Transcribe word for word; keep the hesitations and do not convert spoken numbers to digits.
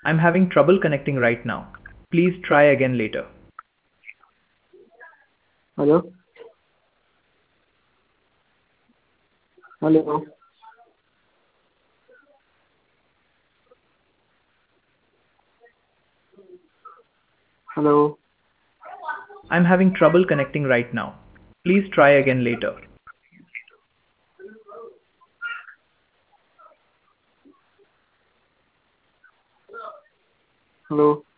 I'm having trouble connecting right now. Please try again later. Hello? Hello? Hello? I'm having trouble connecting right now. Please try again later. Hello?